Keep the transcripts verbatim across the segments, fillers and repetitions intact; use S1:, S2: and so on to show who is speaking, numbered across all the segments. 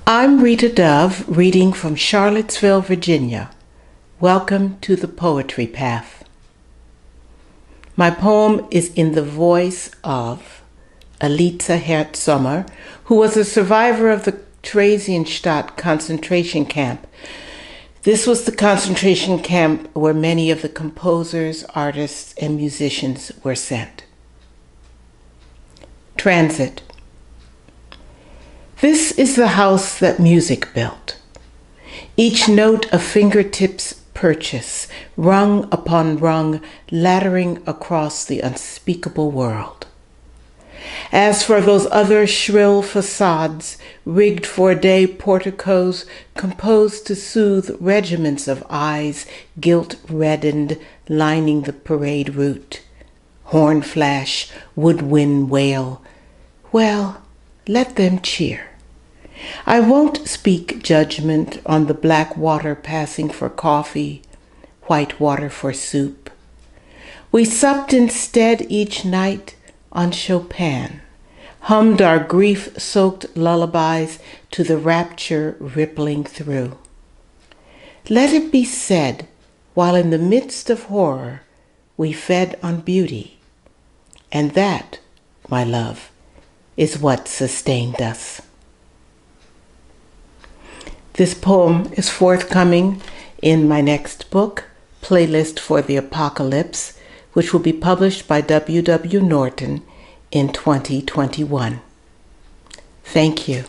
S1: I'm Rita Dove, reading from Charlottesville, Virginia. Welcome to the Poetry Path. My poem is in the voice of Eliza Hertzsommer, who was a survivor of the Theresienstadt concentration camp. This was the concentration camp where many of the composers, artists, and musicians were sent. Transit. This is the house that music built. Each note a fingertips purchase, rung upon rung, laddering across the unspeakable world. As for those other shrill facades, rigged for day porticos, composed to soothe regiments of eyes, guilt-reddened, lining the parade route. Horn flash, woodwind wail. Well, let them cheer. I won't speak judgment on the black water passing for coffee, white water for soup. We supped instead each night on Chopin, hummed our grief-soaked lullabies to the rapture rippling through. Let it be said, while in the midst of horror, we fed on beauty. And that, my love, is what sustained us. This poem is forthcoming in my next book, Playlist for the Apocalypse, which will be published by W W Norton in twenty twenty-one. Thank you.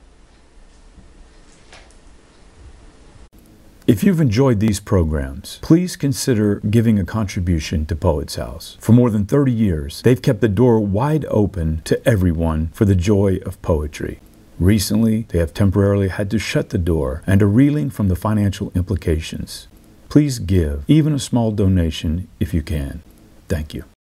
S2: If you've enjoyed these programs, please consider giving a contribution to Poets House. For more than thirty years, they've kept the door wide open to everyone for the joy of poetry. Recently, they have temporarily had to shut the door and are reeling from the financial implications. Please give, even a small donation if you can. Thank you.